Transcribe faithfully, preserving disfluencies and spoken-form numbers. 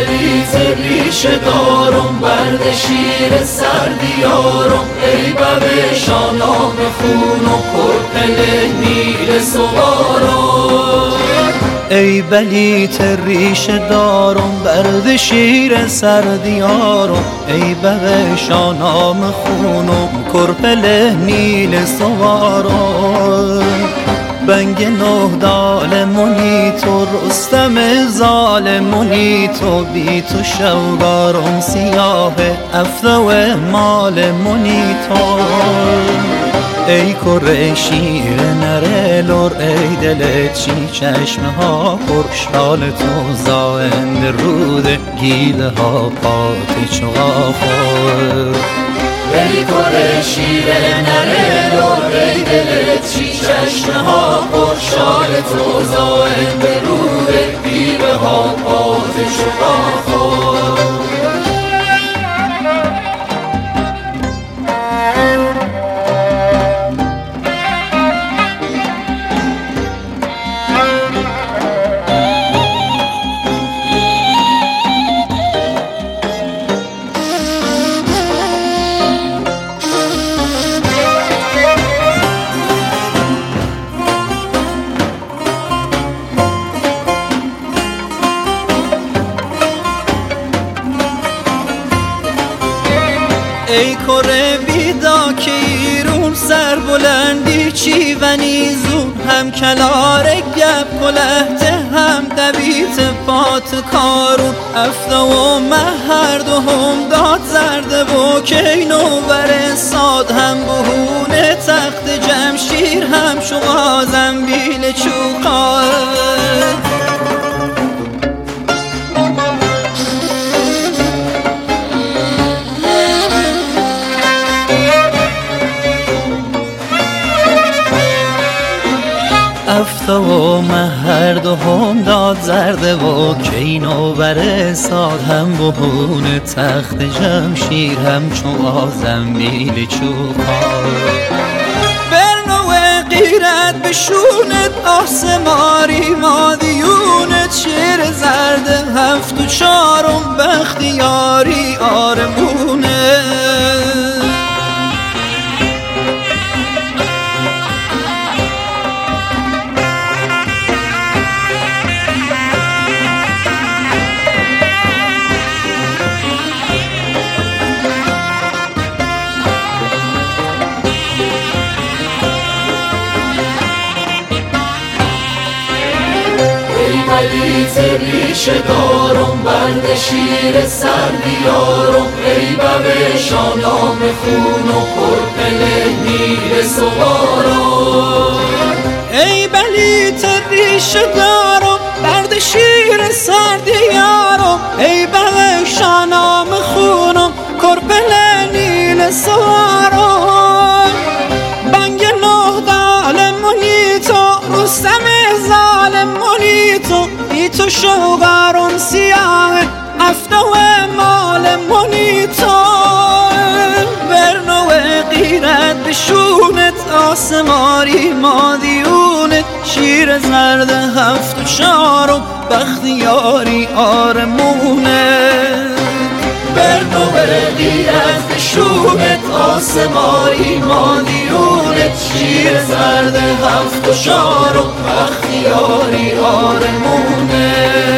بلیت ریشه دارم برد شیر سردیارم، ای ببه شانام خون و پرپل نیل سوارم. ای بلیت ریشه دارم برد شیر سردیارم، ای ببه شانام خونم کرپل نیل سوارم. بنگ نه دالمونی تو رستم ظالمونی تو، بی تو شوگارم سیاه افته و مالمونی تو. ای کره شیر نره لور، ای دل چی چشمه ها پرشال تو زاند رود گیله ها پاتی چغافر. ای کره شیر نره لور، ای دل چی چشمه ها پرشال تو زاند رود گیله ها پاتی چغافر. ای کره بیدا که ایرون سر بلندی چی و نیزون، هم کلار گپ کلهته هم دویت پات کارون. افته و مهر دو هم داد زرده و کینو بر ساد، هم بهونه تخت جمشیر هم شغا زنبیل چوقات. افته و مهر دو هم داد زرده و کینو بر ساد، هم بهون تخت جمشیر هم چون آزنبیل چوبان. برنو غیرت بشونت آسماری مادیونت، شیر زرده هفت و چارم بختیاری آرمونه. بلیت ریشه دارم برد شیر سردیارم، ای ببه شانام خون و پرپل نیل سوارم. ای بلیت ریشه دارم برد شیر سردیارم، ای ببه شانام خونم کرپل نیل سوارم. بنگ نه دالمونی تو رستم ظالمونی تو، بی تو شوگارم سیاه افته و مالمونی تو. برنو غیرت بشونت آسماری مادیونت، شیر زرد هفت و چارم بختیاری آرمونه. برنو غیرت بشونت آسماری مادیونت، شیر زرد هفت و چارم بختیاری آرمونه.